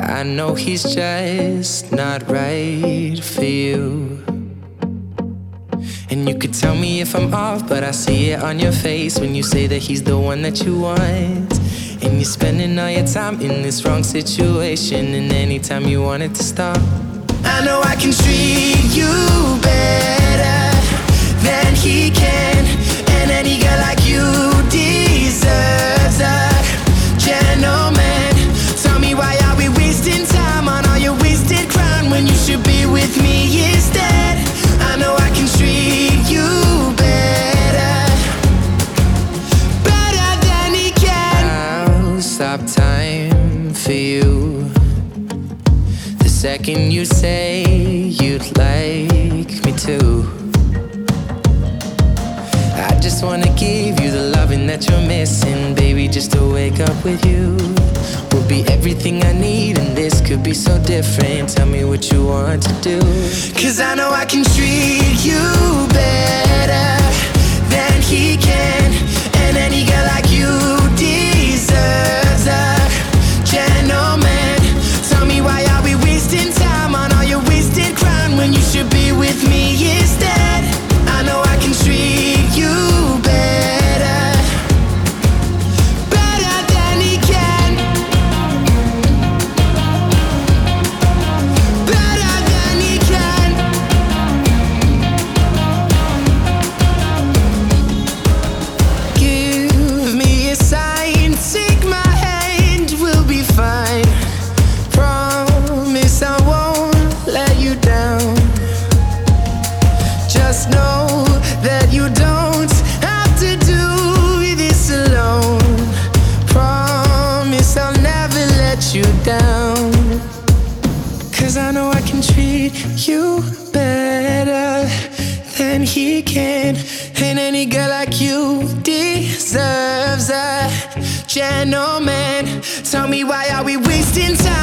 I know he's just not right for you. And you could tell me if I'm off, but I see it on your face when you say that he's the one that you want. And you're spending all your time in this wrong situation, and anytime you want it to stop. I know I can treat you better than he can, and any girl like you deserves a gentleman. Tell me, why are we wasting time on all your wasted crown when you should be with me instead? I know I can treat you better, better than he can. I'll stop time for you the second you say you'd like me to. I just wanna give you the loving that you're missing, baby. Just to wake up with you will be everything I need, and this could be so different. Tell me what you want to do, 'cause I know I can treat you better than he can, and any girl like you deserves a gentleman. Tell me, why are we wasting time on all your wasted crown when you should be with me instead? I know I can treat you better, better than he can, better than he can. Give me a sign, take my hand, we'll be fine. Promise I won't let you down. Just know that you don't have to do this alone. Promise I'll never let you down, 'cause I know I can treat you better than he can, and any girl like you deserves a gentleman. Tell me, why are we wasting time